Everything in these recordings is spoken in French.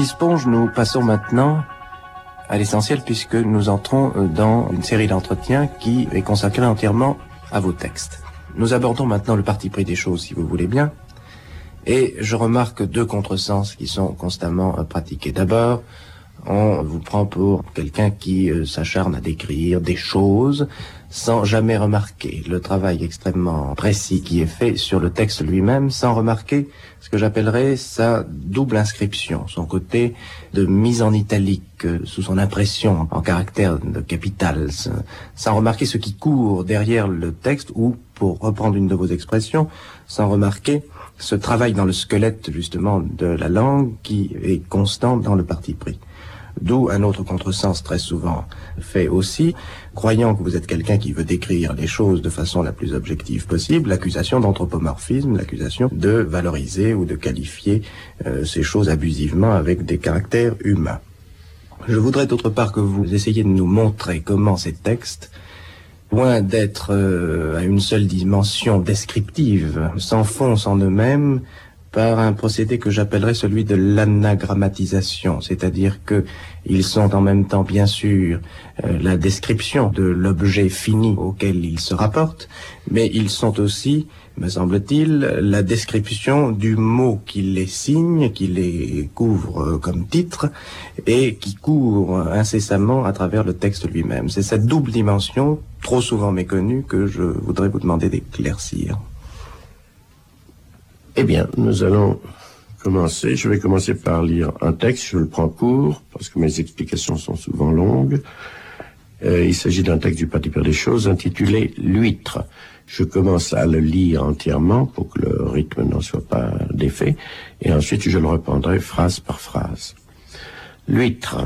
Sponge, nous passons maintenant à l'essentiel puisque nous entrons dans une série d'entretiens qui est consacrée entièrement à vos textes. Nous abordons maintenant le parti pris des choses, si vous voulez bien, et je remarque deux contresens qui sont constamment pratiqués. D'abord, on vous prend pour quelqu'un qui s'acharne à décrire des choses sans jamais remarquer le travail extrêmement précis qui est fait sur le texte lui-même, sans remarquer ce que j'appellerais sa double inscription, son côté de mise en italique sous son impression en caractère de capital, sans remarquer ce qui court derrière le texte ou, pour reprendre une de vos expressions, sans remarquer ce travail dans le squelette justement de la langue qui est constant dans le parti pris. D'où un autre contresens très souvent fait aussi, croyant que vous êtes quelqu'un qui veut décrire les choses de façon la plus objective possible, l'accusation d'anthropomorphisme, l'accusation de valoriser ou de qualifier ces choses abusivement avec des caractères humains. Je voudrais d'autre part que vous essayiez de nous montrer comment ces textes, loin d'être à une seule dimension descriptive, s'enfoncent en eux-mêmes par un procédé que j'appellerais celui de l'anagrammatisation, c'est-à-dire que ils sont en même temps, bien sûr, la description de l'objet fini auquel ils se rapportent, mais ils sont aussi, me semble-t-il, la description du mot qui les signe, qui les couvre comme titre, et qui court incessamment à travers le texte lui-même. C'est cette double dimension, trop souvent méconnue, que je voudrais vous demander d'éclaircir. Eh bien, nous allons commencer. Je vais commencer par lire un texte. Je le prends court, parce que mes explications sont souvent longues. Il s'agit d'un texte du Parti pris des choses intitulé « L'huître ». Je commence à le lire entièrement pour que le rythme n'en soit pas défait, et ensuite je le reprendrai phrase par phrase. L'huître.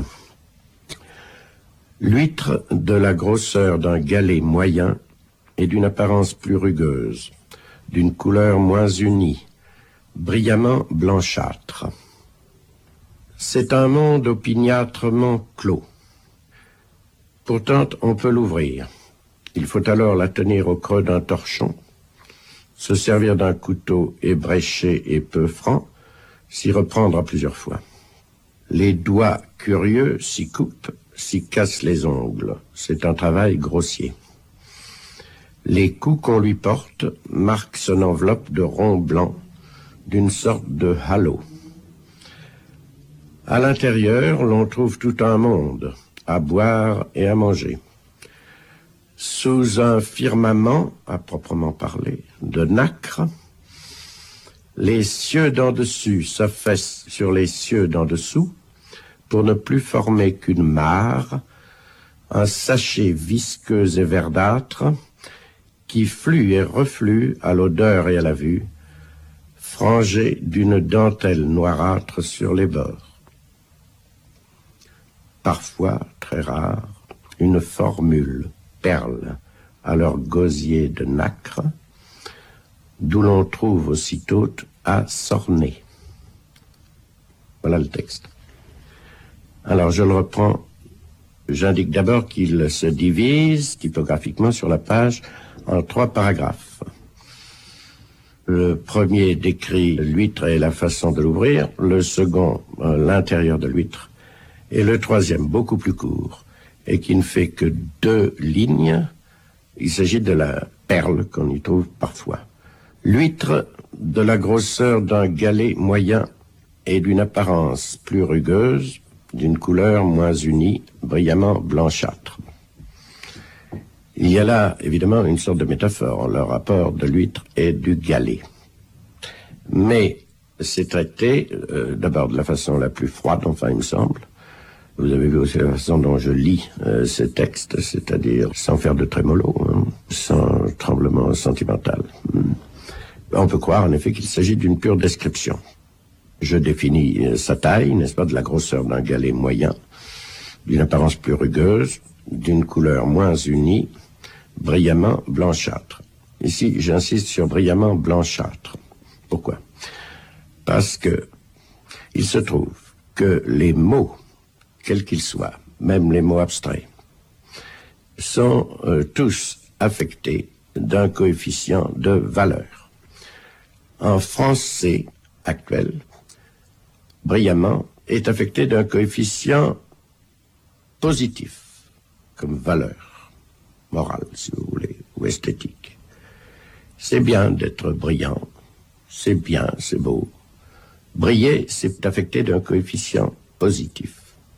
L'huître de la grosseur d'un galet moyen et d'une apparence plus rugueuse, d'une couleur moins unie, brillamment blanchâtre. C'est un monde opiniâtrement clos. Pourtant, on peut l'ouvrir. Il faut alors la tenir au creux d'un torchon, se servir d'un couteau ébréché et peu franc, s'y reprendre à plusieurs fois. Les doigts curieux s'y coupent, s'y cassent les ongles. C'est un travail grossier. Les coups qu'on lui porte marquent son enveloppe de rond blanc, d'une sorte de halo. À l'intérieur, l'on trouve tout un monde, à boire et à manger. Sous un firmament, à proprement parler, de nacre, les cieux d'en dessus s'affaissent sur les cieux d'en dessous pour ne plus former qu'une mare, un sachet visqueux et verdâtre qui flue et reflue à l'odeur et à la vue, frangé d'une dentelle noirâtre sur les bords. Parfois, très rare, une formule, perle, à leur gosier de nacre, d'où l'on trouve aussitôt à s'orner. Voilà le texte. Alors, je le reprends. J'indique d'abord qu'il se divise typographiquement sur la page en 3 paragraphes. Le premier décrit l'huître et la façon de l'ouvrir, le second, l'intérieur de l'huître, et le troisième, beaucoup plus court, et qui ne fait que 2 lignes. Il s'agit de la perle qu'on y trouve parfois. L'huître de la grosseur d'un galet moyen et d'une apparence plus rugueuse, d'une couleur moins unie, brillamment blanchâtre. Il y a là, évidemment, une sorte de métaphore, le rapport de l'huître et du galet. Mais c'est traité, d'abord de la façon la plus froide, enfin, il me semble. Vous avez vu aussi la façon dont je lis ces textes, c'est-à-dire sans faire de trémolo, sans tremblement sentimental. On peut croire, en effet, qu'il s'agit d'une pure description. Je définis sa taille, n'est-ce pas, de la grosseur d'un galet moyen, d'une apparence plus rugueuse, d'une couleur moins unie, brillamment blanchâtre. Ici, j'insiste sur brillamment blanchâtre. Pourquoi? Parce que il se trouve que les mots, quels qu'ils soient, même les mots abstraits, sont tous affectés d'un coefficient de valeur. En français actuel, brillamment est affecté d'un coefficient positif, comme valeur morale, si vous voulez, ou esthétique. C'est bien d'être brillant, c'est bien, c'est beau. Briller, c'est affecté d'un coefficient positif.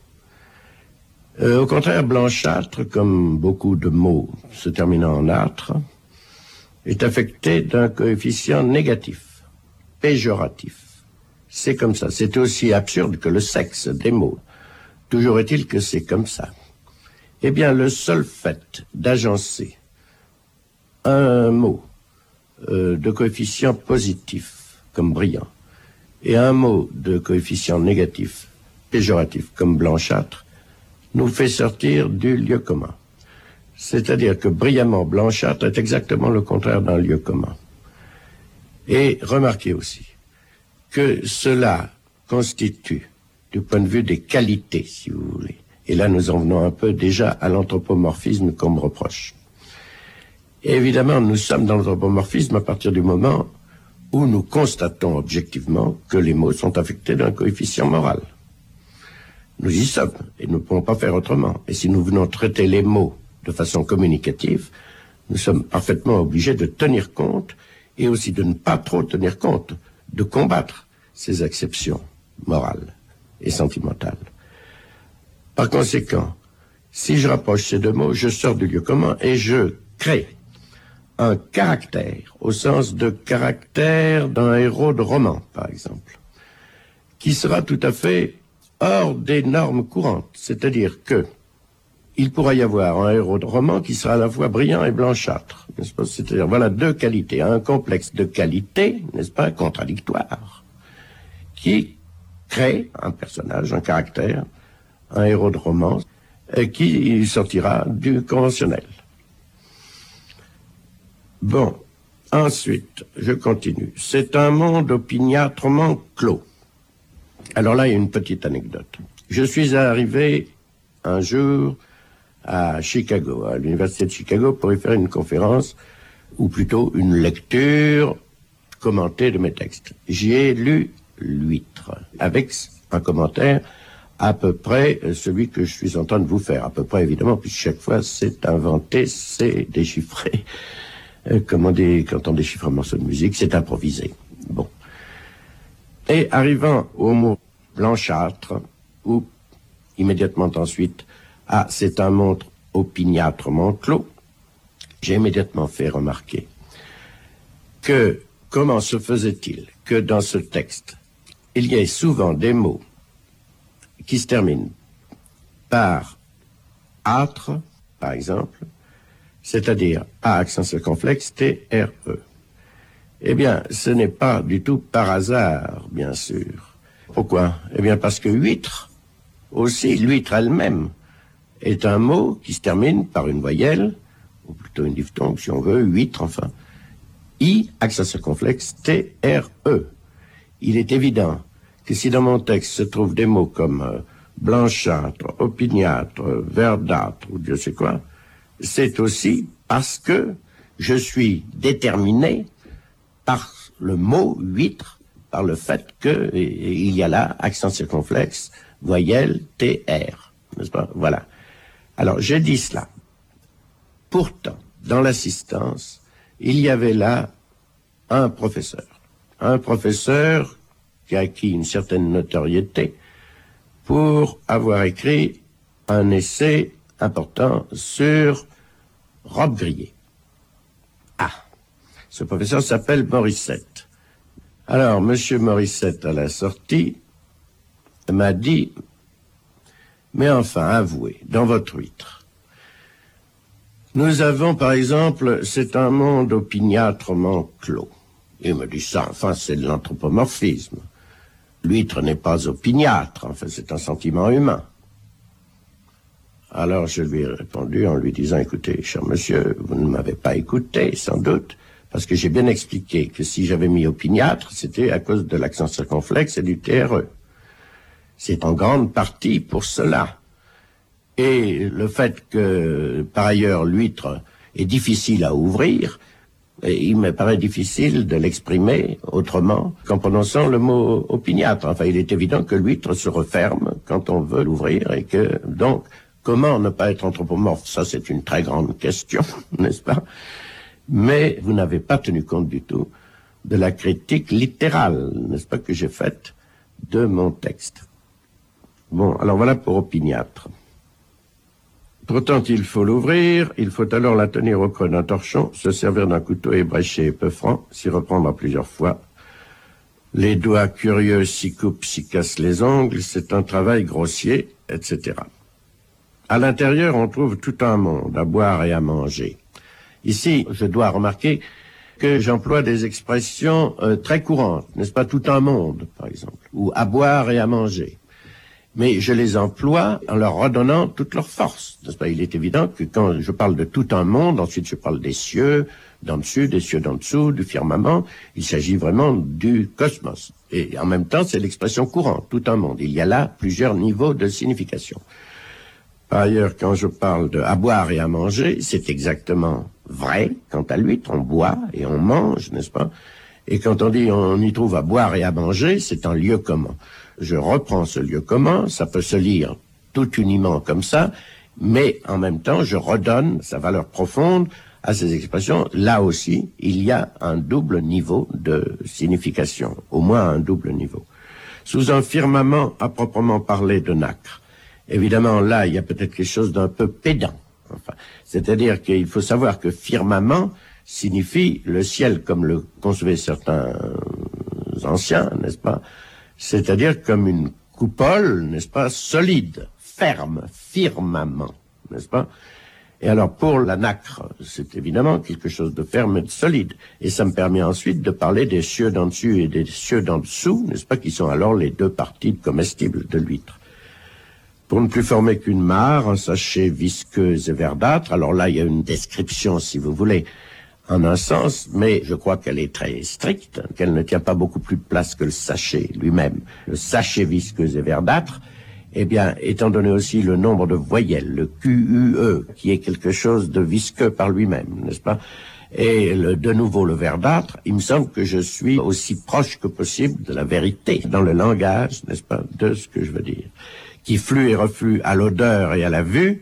Au contraire, blanchâtre, comme beaucoup de mots se terminant en âtre, est affecté d'un coefficient négatif, péjoratif. C'est comme ça. C'est aussi absurde que le sexe des mots. Toujours est-il que c'est comme ça. Eh bien, le seul fait d'agencer un mot de coefficient positif, comme brillant, et un mot de coefficient négatif, péjoratif, comme blanchâtre, nous fait sortir du lieu commun. C'est-à-dire que brillamment blanchâtre est exactement le contraire d'un lieu commun. Et remarquez aussi que cela constitue, du point de vue des qualités, si vous voulez, et là nous en venons un peu déjà à l'anthropomorphisme qu'on me reproche. Et évidemment, nous sommes dans l'anthropomorphisme à partir du moment où nous constatons objectivement que les mots sont affectés d'un coefficient moral. Nous y sommes, et nous ne pouvons pas faire autrement. Et si nous venons traiter les mots de façon communicative, nous sommes parfaitement obligés de tenir compte, et aussi de ne pas trop tenir compte, de combattre ces exceptions morales et sentimentales. Par conséquent, si je rapproche ces deux mots, je sors du lieu commun et je crée un caractère, au sens de caractère d'un héros de roman, par exemple, qui sera tout à fait hors des normes courantes. C'est-à-dire que il pourra y avoir un héros de roman qui sera à la fois brillant et blanchâtre, n'est-ce pas? C'est-à-dire, voilà deux qualités, un complexe de qualité, n'est-ce pas, contradictoire, qui crée un personnage, un caractère, un héros de roman, qui sortira du conventionnel. Bon, ensuite, je continue. C'est un monde opiniâtrement clos. Alors là, il y a une petite anecdote. Je suis arrivé un jour à Chicago, à l'université de Chicago, pour y faire une conférence, ou plutôt une lecture commentée de mes textes. J'y ai lu l'huître, avec un commentaire à peu près celui que je suis en train de vous faire. À peu près, évidemment, puisque chaque fois, c'est inventé, c'est déchiffré. Comme on dit quand on déchiffre un morceau de musique, c'est improvisé. Bon. Et arrivant au mot blanchâtre, ou immédiatement ensuite, c'est un monde opiniâtrement clos, j'ai immédiatement fait remarquer que comment se faisait-il que dans ce texte, il y ait souvent des mots qui se terminent par âtre, par exemple, c'est-à-dire A accent circonflexe, T-R-E. Eh bien, ce n'est pas du tout par hasard, bien sûr. Pourquoi? Eh bien, parce que huître, aussi, l'huître elle-même, est un mot qui se termine par une voyelle, ou plutôt une diphtongue, si on veut, huître, enfin. I, accent circonflexe, T-R-E. Il est évident que si dans mon texte se trouvent des mots comme blanchâtre, opiniâtre, verdâtre, ou Dieu sait quoi, c'est aussi parce que je suis déterminé par le mot huître, par le fait qu'il y a là accent circonflexe, voyelle, TR, n'est-ce pas? Voilà. Alors, j'ai dit cela. Pourtant, dans l'assistance, il y avait là un professeur qui a acquis une certaine notoriété pour avoir écrit un essai important sur Robe grillée. Ce professeur s'appelle Morissette. Alors, monsieur Morissette, à la sortie, m'a dit, mais enfin, avouez, dans votre huître, nous avons, par exemple, c'est un monde opiniâtrement clos. Il me dit ça, enfin, c'est de l'anthropomorphisme. L'huître n'est pas opiniâtre, enfin, c'est un sentiment humain. Alors, je lui ai répondu en lui disant, écoutez, cher monsieur, vous ne m'avez pas écouté, sans doute, parce que j'ai bien expliqué que si j'avais mis opiniâtre, c'était à cause de l'accent circonflexe et du TRE. C'est en grande partie pour cela. Et le fait que, par ailleurs, l'huître est difficile à ouvrir, Et il me paraît difficile de l'exprimer autrement qu'en prononçant le mot opiniâtre. Enfin, il est évident que l'huître se referme quand on veut l'ouvrir et que, donc, comment ne pas être anthropomorphe? Ça, c'est une très grande question, n'est-ce pas? Mais vous n'avez pas tenu compte du tout de la critique littérale, n'est-ce pas, que j'ai faite de mon texte. Bon, alors voilà pour opiniâtre. Pourtant, il faut l'ouvrir, il faut alors la tenir au creux d'un torchon, se servir d'un couteau ébréché et peu franc, s'y reprendre à plusieurs fois. Les doigts curieux s'y coupent, s'y cassent les ongles, c'est un travail grossier, etc. À l'intérieur, on trouve tout un monde à boire et à manger. Ici, je dois remarquer que j'emploie des expressions très courantes, n'est-ce pas, tout un monde, par exemple, ou à boire et à manger. Mais je les emploie en leur redonnant toute leur force, n'est-ce pas? Il est évident que quand je parle de tout un monde, ensuite je parle des cieux d'en dessus, des cieux d'en dessous, du firmament, il s'agit vraiment du cosmos. Et en même temps, c'est l'expression courante, tout un monde. Il y a là plusieurs niveaux de signification. Par ailleurs, quand je parle de à boire et à manger, c'est exactement vrai. Quant à l'huître, on boit et on mange, n'est-ce pas? Et quand on dit on y trouve à boire et à manger, c'est un lieu commun. Je reprends ce lieu commun, ça peut se lire tout uniment comme ça, mais en même temps, je redonne sa valeur profonde à ces expressions. Là aussi, il y a un double niveau de signification, au moins un double niveau. Sous un firmament à proprement parler de nacre, évidemment, là, il y a peut-être quelque chose d'un peu pédant. Enfin, c'est-à-dire qu'il faut savoir que firmament signifie le ciel, comme le concevaient certains anciens, n'est-ce pas? C'est-à-dire comme une coupole, n'est-ce pas, solide, ferme, firmament, n'est-ce pas? Et alors pour la nacre, c'est évidemment quelque chose de ferme et de solide. Et ça me permet ensuite de parler des cieux d'en dessus et des cieux d'en dessous, n'est-ce pas, qui sont alors les deux parties comestibles de l'huître. Pour ne plus former qu'une mare, un sachet visqueux et verdâtre, alors là il y a une description, si vous voulez, en un sens, mais je crois qu'elle est très stricte, qu'elle ne tient pas beaucoup plus de place que le sachet lui-même. Le sachet visqueux et verdâtre, eh bien, étant donné aussi le nombre de voyelles, le QUE, qui est quelque chose de visqueux par lui-même, n'est-ce pas? Et de nouveau le verdâtre, il me semble que je suis aussi proche que possible de la vérité dans le langage, n'est-ce pas, de ce que je veux dire. Qui flue et reflue à l'odeur et à la vue,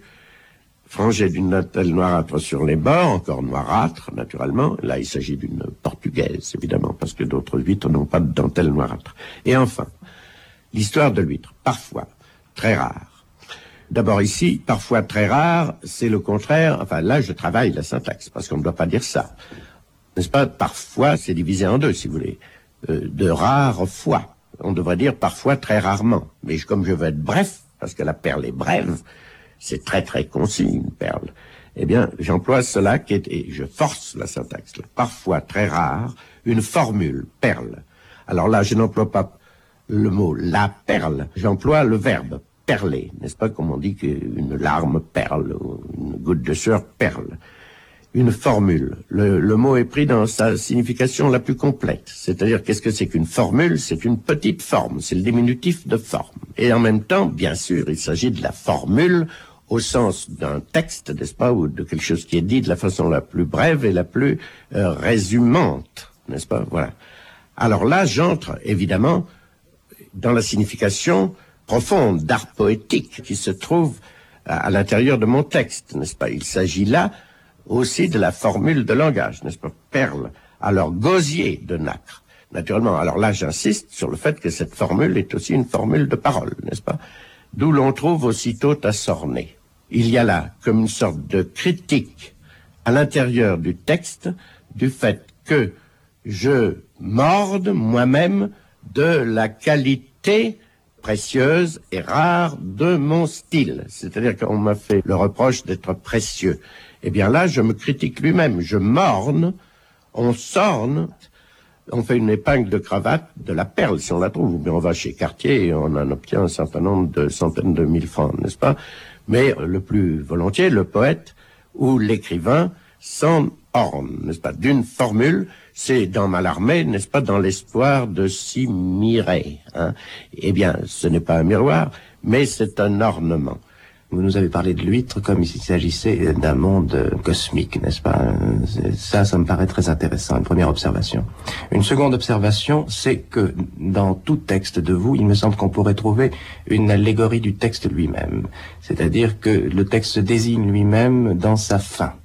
frangé d'une dentelle noirâtre sur les bords, encore noirâtre, naturellement. Là, il s'agit d'une portugaise, évidemment, parce que d'autres huîtres n'ont pas de dentelle noirâtre. Et enfin, l'histoire de l'huître, parfois, très rare. D'abord ici, parfois très rare, c'est le contraire. Enfin, là, je travaille la syntaxe, parce qu'on ne doit pas dire ça. N'est-ce pas? Parfois, c'est divisé en deux, si vous voulez. De rares fois. On devrait dire parfois très rarement. Mais comme je veux être bref, parce que la perle est brève, c'est très très concis, une perle. Eh bien, j'emploie cela et je force la syntaxe. Là. Parfois, très rare, une formule, perle. Alors là, je n'emploie pas le mot la perle, j'emploie le verbe perler, n'est-ce pas, comme on dit qu'une larme perle, ou une goutte de sueur perle. Une formule. Le mot est pris dans sa signification la plus complète. C'est-à-dire, qu'est-ce que c'est qu'une formule? C'est une petite forme, c'est le diminutif de forme. Et en même temps, bien sûr, il s'agit de la formule au sens d'un texte, n'est-ce pas, ou de quelque chose qui est dit de la façon la plus brève et la plus résumante, n'est-ce pas? Voilà. Alors là, j'entre, évidemment, dans la signification profonde d'art poétique qui se trouve à l'intérieur de mon texte, n'est-ce pas? Il s'agit là aussi de la formule de langage, n'est-ce pas? Perle, alors gosier de nacre. Naturellement, alors là, j'insiste sur le fait que cette formule est aussi une formule de parole, n'est-ce pas? D'où l'on trouve aussitôt à s'orner. Il y a là comme une sorte de critique à l'intérieur du texte du fait que je morde moi-même de la qualité précieuse et rare de mon style. C'est-à-dire qu'on m'a fait le reproche d'être précieux. Eh bien là, je me critique lui-même. Je morne, on s'orne, on fait une épingle de cravate de la perle, si on la trouve. Ou bien on va chez Cartier et on en obtient un certain nombre de centaines de mille francs, n'est-ce pas? Mais le plus volontiers, le poète ou l'écrivain s'en orne, n'est-ce pas? D'une formule, c'est dans Mallarmé, n'est-ce pas, dans l'espoir de s'y mirer. Hein? Eh bien, ce n'est pas un miroir, mais c'est un ornement. Vous nous avez parlé de l'huître comme s'il s'agissait d'un monde cosmique, n'est-ce pas? Ça me paraît très intéressant, une première observation. Une seconde observation, c'est que dans tout texte de vous, il me semble qu'on pourrait trouver une allégorie du texte lui-même. C'est-à-dire que le texte se désigne lui-même dans sa fin.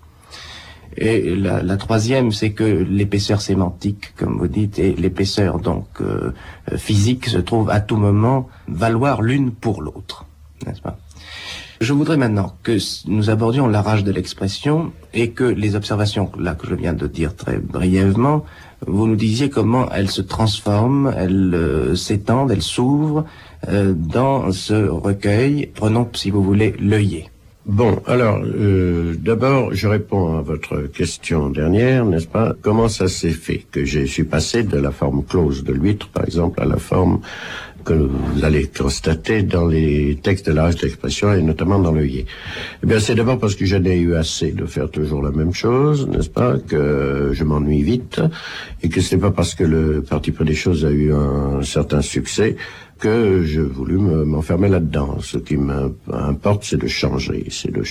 Et la troisième, c'est que l'épaisseur sémantique, comme vous dites, et l'épaisseur donc physique se trouvent à tout moment valoir l'une pour l'autre, n'est-ce pas? Je voudrais maintenant que nous abordions la rage de l'expression et que les observations là que je viens de dire très brièvement, vous nous disiez comment elles se transforment, elles s'étendent, elles s'ouvrent dans ce recueil. Prenons, si vous voulez, l'œillet. Bon, alors, d'abord, je réponds à votre question dernière, n'est-ce pas? Comment ça s'est fait que je suis passé de la forme close de l'huître, par exemple, à la forme que vous allez constater dans les textes de la rage d'expression et notamment dans l'œillet? Eh bien, c'est d'abord parce que j'en ai eu assez de faire toujours la même chose, n'est-ce pas, que je m'ennuie vite, et que ce n'est pas parce que le parti pris des choses a eu un certain succès que je voulus m'enfermer là-dedans. Ce qui m'importe, c'est de changer,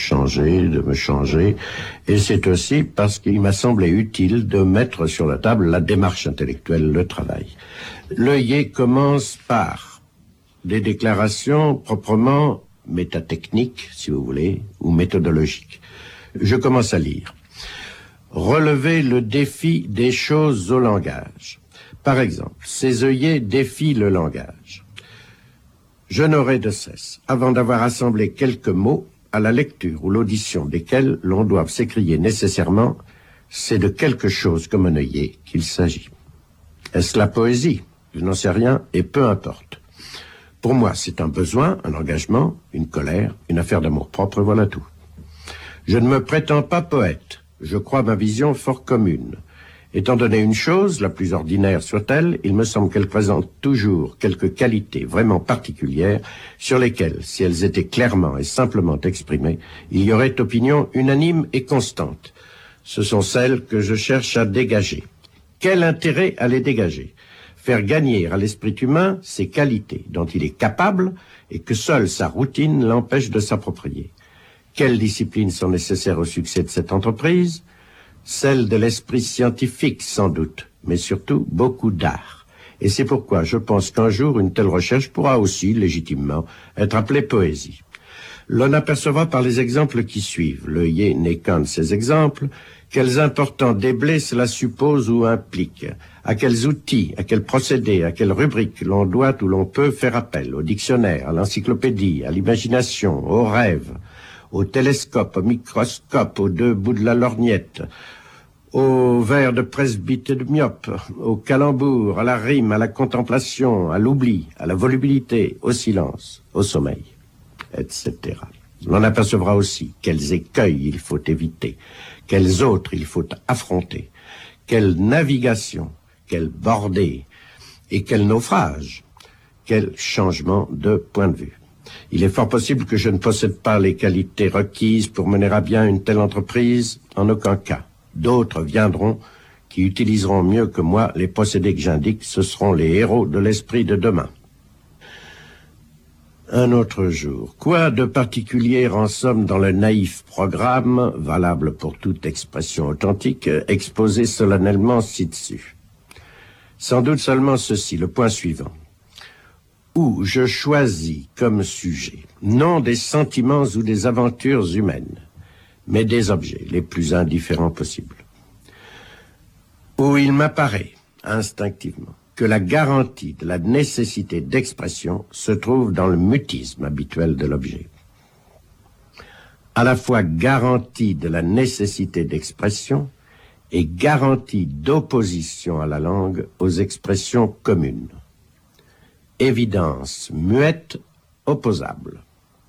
de me changer, et c'est aussi parce qu'il m'a semblé utile de mettre sur la table la démarche intellectuelle, le travail. L'œillet commence par des déclarations proprement métatechniques, si vous voulez, ou méthodologiques. Je commence à lire. Relever le défi des choses au langage. Par exemple, ces œillets défient le langage. Je n'aurai de cesse, avant d'avoir assemblé quelques mots, à la lecture ou l'audition desquels l'on doit s'écrier nécessairement, c'est de quelque chose comme un œillet qu'il s'agit. Est-ce la poésie? Je n'en sais rien, et peu importe. Pour moi, c'est un besoin, un engagement, une colère, une affaire d'amour-propre, voilà tout. Je ne me prétends pas poète, je crois ma vision fort commune. Étant donné une chose, la plus ordinaire soit-elle, il me semble qu'elle présente toujours quelques qualités vraiment particulières sur lesquelles, si elles étaient clairement et simplement exprimées, il y aurait opinion unanime et constante. Ce sont celles que je cherche à dégager. Quel intérêt à les dégager? Faire gagner à l'esprit humain ces qualités dont il est capable et que seule sa routine l'empêche de s'approprier. Quelles disciplines sont nécessaires au succès de cette entreprise? Celle de l'esprit scientifique, sans doute, mais surtout beaucoup d'art. Et c'est pourquoi je pense qu'un jour, une telle recherche pourra aussi, légitimement, être appelée poésie. L'on apercevra par les exemples qui suivent, l'œillet n'est qu'un de ces exemples, quels importants déblais cela suppose ou implique, à quels outils, à quels procédés, à quelles rubriques l'on doit ou l'on peut faire appel, au dictionnaire, à l'encyclopédie, à l'imagination, au rêve, au télescope, au microscope, aux deux bouts de la lorgnette, au verre de presbyte et de myope, au calembour, à la rime, à la contemplation, à l'oubli, à la volubilité, au silence, au sommeil, etc. L'on apercevra aussi quels écueils il faut éviter, quels autres il faut affronter, quelle navigation, quelle bordée et quel naufrage, quel changement de point de vue. Il est fort possible que je ne possède pas les qualités requises pour mener à bien une telle entreprise, en aucun cas. D'autres viendront qui utiliseront mieux que moi les procédés que j'indique, ce seront les héros de l'esprit de demain. Un autre jour. Quoi de particulier en somme dans le naïf programme, valable pour toute expression authentique, exposé solennellement ci-dessus? Sans doute seulement ceci, le point suivant. Où je choisis comme sujet, non des sentiments ou des aventures humaines, mais des objets les plus indifférents possibles. Où il m'apparaît, instinctivement, que la garantie de la nécessité d'expression se trouve dans le mutisme habituel de l'objet. À la fois garantie de la nécessité d'expression et garantie d'opposition à la langue aux expressions communes. Évidence muette, opposable.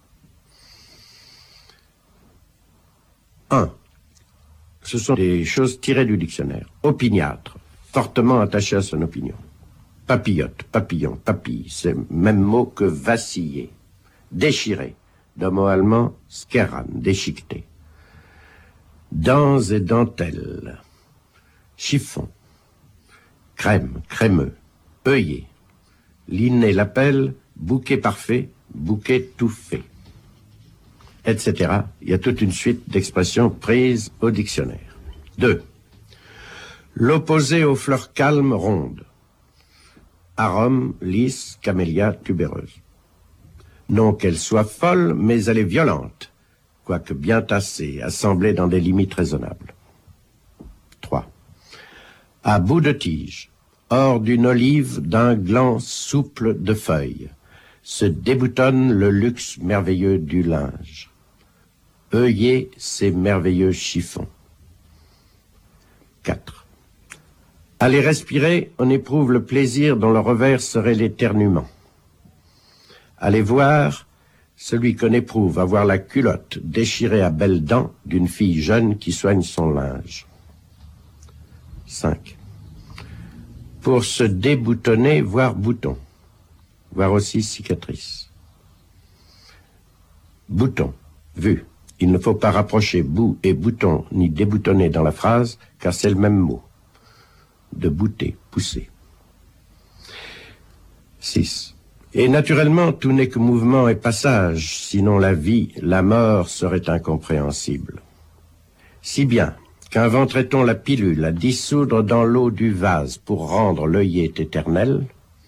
1. Ce sont des choses tirées du dictionnaire. Opiniâtre, fortement attaché à son opinion. Papillote, papillon, papille, c'est le même mot que vaciller. Déchirer, d'un mot allemand, skerran, déchiqueté. Dents et dentelles. Chiffon. Crème, crémeux. Œillet. Linné l'appelle bouquet parfait, bouquet tout fait. etc. Il y a toute une suite d'expressions prises au dictionnaire. 2. L'opposé aux fleurs calmes rondes. Arôme, lisse, camélia, tubéreuse. Non qu'elle soit folle, mais elle est violente, quoique bien tassée, assemblée dans des limites raisonnables. 3. À bout de tige, hors d'une olive d'un gland souple de feuilles, se déboutonne le luxe merveilleux du linge. Œillez ces merveilleux chiffons. 4. À les respirer, on éprouve le plaisir dont le revers serait l'éternuement. À les voir, celui qu'on éprouve à voir la culotte déchirée à belles dents d'une fille jeune qui soigne son linge. 5. Pour se déboutonner, voir bouton, voir aussi cicatrice. Bouton, vu. Il ne faut pas rapprocher bout et bouton ni déboutonner dans la phrase, car c'est le même mot. De bouter, pousser. 6. Et naturellement, tout n'est que mouvement et passage, sinon la vie, la mort serait incompréhensible. Si bien qu'inventerait-on la pilule à dissoudre dans l'eau du vase pour rendre l'œillet éternel,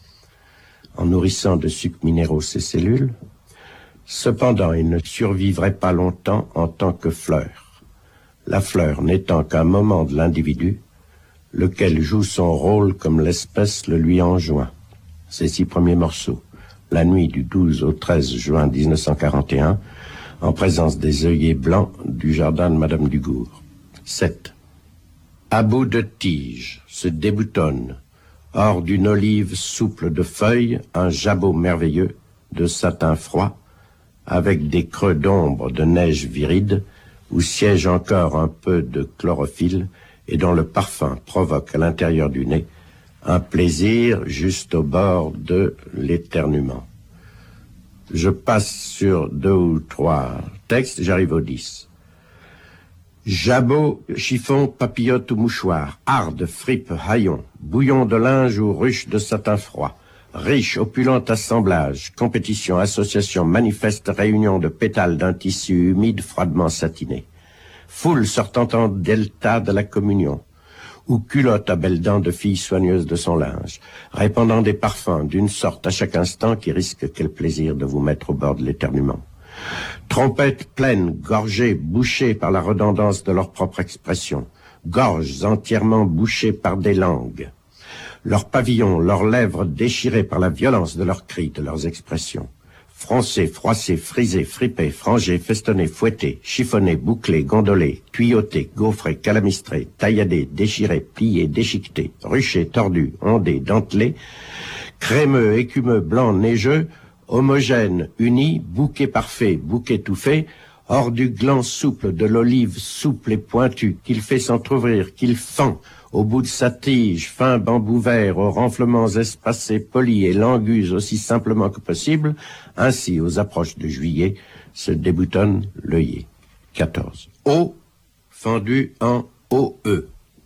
en nourrissant de sucs minéraux ses cellules. Cependant, il ne survivrait pas longtemps en tant que fleur, la fleur n'étant qu'un moment de l'individu, lequel joue son rôle comme l'espèce le lui enjoint. Ces 6 premiers morceaux, la nuit du 12 au 13 juin 1941, en présence des œillets blancs du jardin de Madame Dugour. 7. À bout de tige, se déboutonne, hors d'une olive souple de feuilles, un jabot merveilleux de satin froid, avec des creux d'ombre de neige viride, où siège encore un peu de chlorophylle et dont le parfum provoque à l'intérieur du nez un plaisir juste au bord de l'éternuement. Je passe sur 2 ou 3 textes, j'arrive au 10. Jabot, chiffon, papillote ou mouchoir, harde, fripe, haillon, bouillon de linge ou ruche de satin froid, riche, opulent assemblage, compétition, association, manifeste réunion de pétales d'un tissu humide froidement satiné, foule sortant en delta de la communion, ou culotte à belles dents de fille soigneuse de son linge, répandant des parfums d'une sorte à chaque instant qui risque quel plaisir de vous mettre au bord de l'éternuement. Trompettes pleines, gorgées, bouchées par la redondance de leur propre expression, gorges entièrement bouchées par des langues, leurs pavillons, leurs lèvres déchirées par la violence de leurs cris, de leurs expressions, froncés, froissés, frisés, fripés, frangés, festonnés, fouettés, chiffonnés, bouclés, gondolés, tuyautés, gaufrés, calamistrés, tailladés, déchirés, pliés, déchiquetés, ruchés, tordus, ondés, dentelés, crémeux, écumeux, blancs, neigeux, homogène, uni, bouquet parfait, bouquet tout fait, hors du gland souple de l'olive souple et pointue, qu'il fait s'entr'ouvrir, qu'il fend, au bout de sa tige, fin bambou vert, aux renflements espacés, polis et langus aussi simplement que possible, ainsi, aux approches de juillet, se déboutonne l'œillet. 14. O, fendu en OE.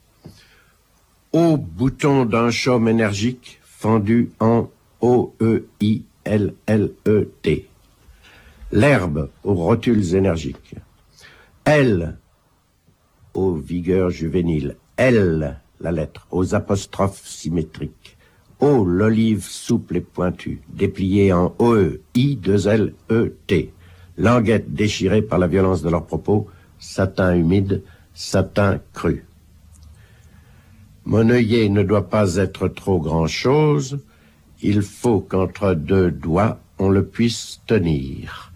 O, bouton d'un chaume énergique, fendu en OEI. L-L-E-T. L'herbe aux rotules énergiques. L aux vigueurs juvéniles. L, la lettre, aux apostrophes symétriques. O, l'olive souple et pointue, dépliée en OE, I-2-L-E-T. Languette déchirée par la violence de leurs propos, satin humide, satin cru. Mon œillet ne doit pas être trop grand-chose, il faut qu'entre 2 doigts, on le puisse tenir.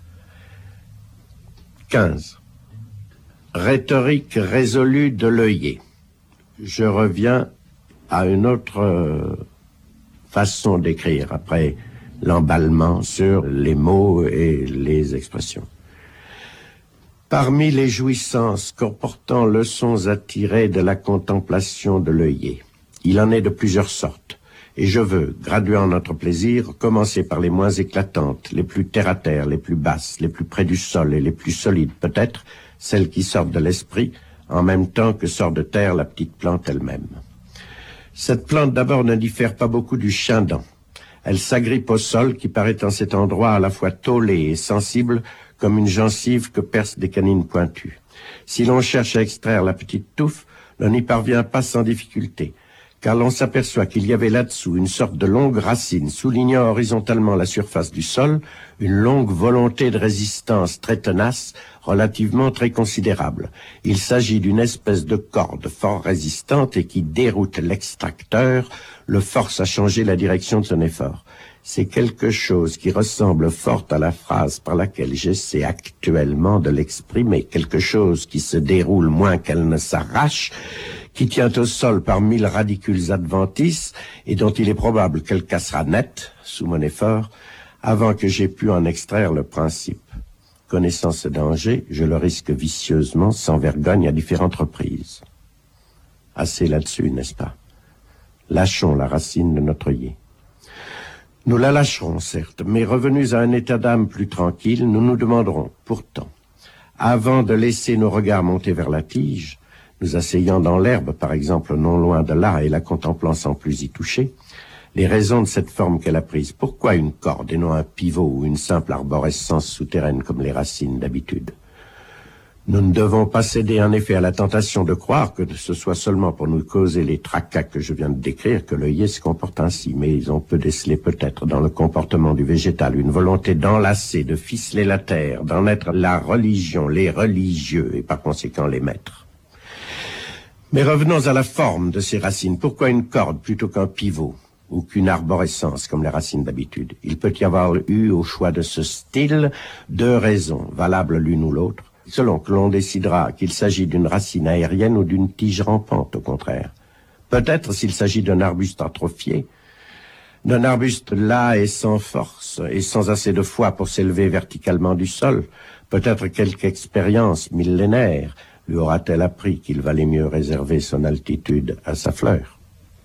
15. Rhétorique résolue de l'œillet. Je reviens à une autre façon d'écrire, après l'emballement sur les mots et les expressions. Parmi les jouissances comportant leçons à tirer de la contemplation de l'œillet, il en est de plusieurs sortes. Et je veux, graduant notre plaisir, commencer par les moins éclatantes, les plus terre-à-terre, les plus basses, les plus près du sol et les plus solides, peut-être, celles qui sortent de l'esprit, en même temps que sort de terre la petite plante elle-même. Cette plante d'abord ne diffère pas beaucoup du chien-dent. Elle s'agrippe au sol qui paraît en cet endroit à la fois tôlé et sensible, comme une gencive que percent des canines pointues. Si l'on cherche à extraire la petite touffe, l'on n'y parvient pas sans difficulté, car l'on s'aperçoit qu'il y avait là-dessous une sorte de longue racine soulignant horizontalement la surface du sol, une longue volonté de résistance très tenace, relativement très considérable. Il s'agit d'une espèce de corde fort résistante et qui déroute l'extracteur, le force à changer la direction de son effort. C'est quelque chose qui ressemble fort à la phrase par laquelle j'essaie actuellement de l'exprimer, quelque chose qui se déroule moins qu'elle ne s'arrache, qui tient au sol par 1000 radicules adventices et dont il est probable qu'elle cassera net, sous mon effort, avant que j'aie pu en extraire le principe. Connaissant ce danger, je le risque vicieusement, sans vergogne, à différentes reprises. Assez là-dessus, n'est-ce pas? Lâchons la racine de notre œillet. Nous la lâcherons, certes, mais revenus à un état d'âme plus tranquille, nous nous demanderons, pourtant, avant de laisser nos regards monter vers la tige, nous asseyant dans l'herbe, par exemple, non loin de là, et la contemplant sans plus y toucher, les raisons de cette forme qu'elle a prise. Pourquoi une corde et non un pivot ou une simple arborescence souterraine comme les racines d'habitude? Nous ne devons pas céder en effet à la tentation de croire que ce soit seulement pour nous causer les tracas que je viens de décrire que l'œillet se comporte ainsi, mais on peut déceler peut-être dans le comportement du végétal une volonté d'enlacer, de ficeler la terre, d'en être la religion, les religieux et par conséquent les maîtres. Mais revenons à la forme de ces racines. Pourquoi une corde plutôt qu'un pivot ou qu'une arborescence comme les racines d'habitude? Il peut y avoir eu au choix de ce style 2 raisons, valables l'une ou l'autre, selon que l'on décidera qu'il s'agit d'une racine aérienne ou d'une tige rampante, au contraire. Peut-être s'il s'agit d'un arbuste atrophié, d'un arbuste las et sans force, et sans assez de foi pour s'élever verticalement du sol. Peut-être quelque expérience millénaire lui aura-t-elle appris qu'il valait mieux réserver son altitude à sa fleur.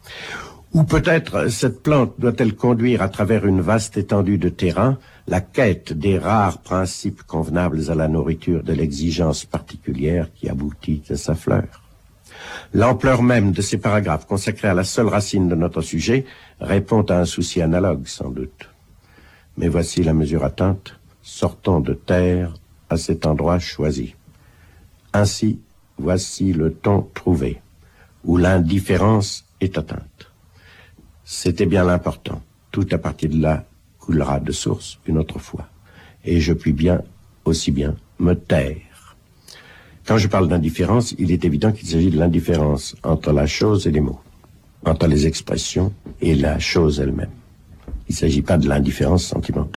Ou peut-être cette plante doit-elle conduire à travers une vaste étendue de terrain la quête des rares principes convenables à la nourriture de l'exigence particulière qui aboutit à sa fleur. L'ampleur même de ces paragraphes consacrés à la seule racine de notre sujet répond à un souci analogue, sans doute. Mais voici la mesure atteinte. Sortons de terre à cet endroit choisi. Ainsi, voici le ton trouvé, où l'indifférence est atteinte. C'était bien l'important. Tout à partir de là coulera de source une autre fois. Et je puis bien, aussi bien, me taire. Quand je parle d'indifférence, il est évident qu'il s'agit de l'indifférence entre la chose et les mots, entre les expressions et la chose elle-même. Il ne s'agit pas de l'indifférence sentimentale.